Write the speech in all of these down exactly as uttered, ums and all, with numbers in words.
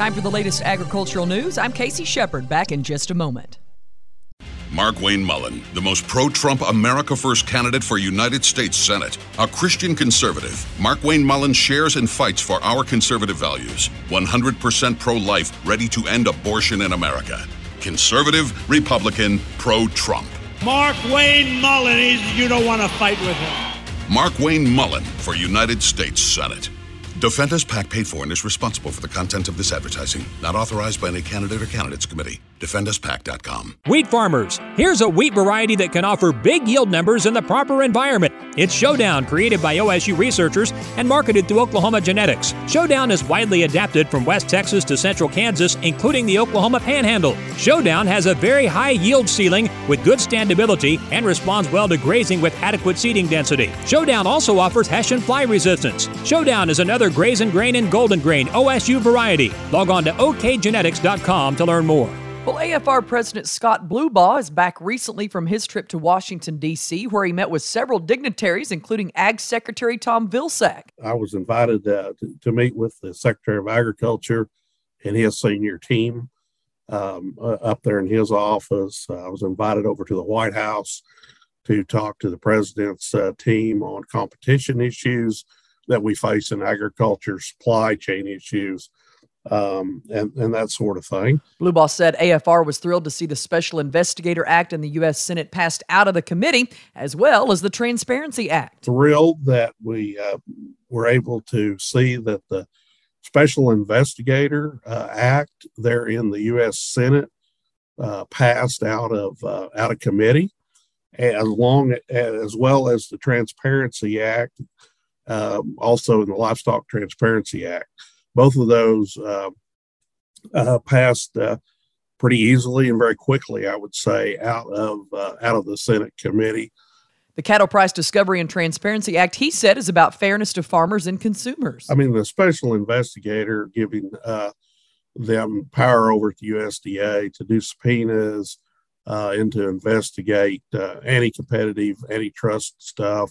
Time for the latest agricultural news. I'm Casey Shepard, back in just a moment. Markwayne Mullin, the most pro-Trump America First candidate for United States Senate. A Christian conservative, Markwayne Mullin shares and fights for our conservative values. one hundred percent pro-life, ready to end abortion in America. Conservative, Republican, pro-Trump. Markwayne Mullin, is, you don't want to fight with him. Markwayne Mullin for United States Senate. Defenders PAC paid for and is responsible for the content of this advertising. Not authorized by any candidate or candidates committee. defend us pac dot com. Wheat farmers, here's a wheat variety that can offer big yield numbers in the proper environment. It's Showdown, created by O S U researchers and marketed through Oklahoma Genetics. Showdown is widely adapted from West Texas to Central Kansas, including the Oklahoma Panhandle. Showdown has a very high yield ceiling with good standability and responds well to grazing with adequate seeding density. Showdown also offers Hessian fly resistance. Showdown is another Graze and Grain and Golden Grain O S U variety. Log on to O K genetics dot com to learn more. Well, A F R President Scott Blubaugh is back recently from his trip to Washington, D C, where he met with several dignitaries, including Ag Secretary Tom Vilsack. I was invited uh, to, to meet with the Secretary of Agriculture and his senior team um, uh, up there in his office. Uh, I was invited over to the White House to talk to the president's uh, team on competition issues that we face in agriculture, supply chain issues, um, and, and that sort of thing. Blubaugh said A F R was thrilled to see the Special Investigator Act in the U S Senate passed out of the committee, as well as the Transparency Act. Thrilled that we uh, were able to see that the Special Investigator uh, Act there in the U S Senate uh, passed out of uh, out of committee, as long as well as the Transparency Act. Um, also in the Livestock Transparency Act. Both of those uh, uh, passed uh, pretty easily and very quickly, I would say, out of uh, out of the Senate committee. The Cattle Price Discovery and Transparency Act, he said, is about fairness to farmers and consumers. I mean, the special investigator giving uh, them power over at the U S D A to do subpoenas uh, and to investigate uh, anti-competitive, antitrust stuff.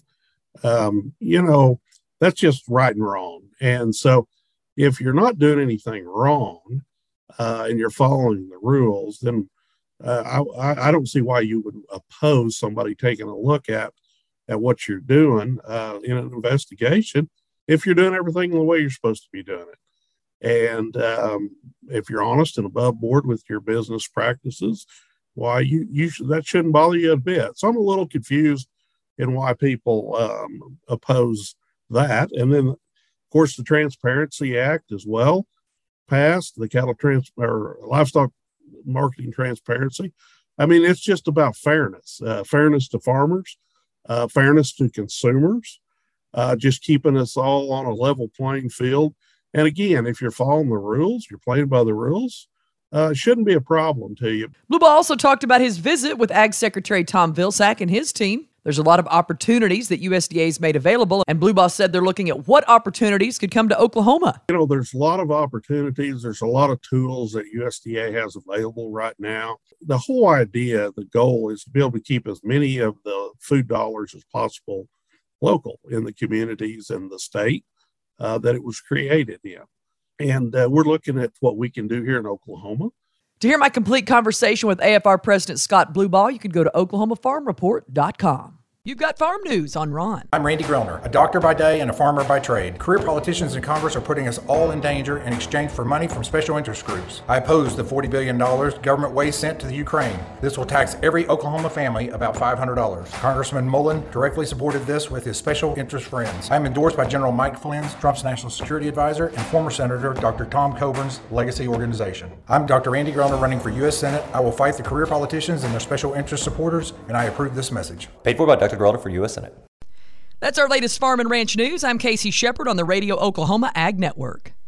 Um, you know, that's just right and wrong. And so if you're not doing anything wrong uh, and you're following the rules, then uh, I, I don't see why you would oppose somebody taking a look at, at what you're doing uh, in an investigation if you're doing everything the way you're supposed to be doing it. And um, if you're honest and above board with your business practices, why you, you should, that shouldn't bother you a bit. So I'm a little confused and why people um, oppose that. And then, of course, the Transparency Act as well passed, the cattle trans or livestock marketing transparency. I mean, it's just about fairness, uh, fairness to farmers, uh, fairness to consumers, uh, just keeping us all on a level playing field. And again, if you're following the rules, you're playing by the rules, uh, it shouldn't be a problem to you. Blubaugh also talked about his visit with Ag Secretary Tom Vilsack and his team. There's a lot of opportunities that U S D A has made available, and Blubaugh said they're looking at what opportunities could come to Oklahoma. You know, there's a lot of opportunities. There's a lot of tools that U S D A has available right now. The whole idea, the goal is to be able to keep as many of the food dollars as possible local in the communities and the state uh, that it was created in. And uh, we're looking at what we can do here in Oklahoma. To hear my complete conversation with A F R President Scott Blubaugh, you can go to oklahoma farm report dot com. You've got farm news on Ron. I'm Randy Groner, a doctor by day and a farmer by trade. Career politicians in Congress are putting us all in danger in exchange for money from special interest groups. I oppose the forty billion dollars government waste sent to the Ukraine. This will tax every Oklahoma family about five hundred dollars. Congressman Mullen directly supported this with his special interest friends. I'm endorsed by General Mike Flynn, Trump's national security advisor, and former Senator Doctor Tom Coburn's Legacy Organization. I'm Doctor Randy Groner running for U S Senate. I will fight the career politicians and their special interest supporters, and I approve this message. Paid for by Doctor Groner for U S Senate. That's our latest Farm and Ranch news. I'm Casey Shepard on the Radio Oklahoma Ag Network.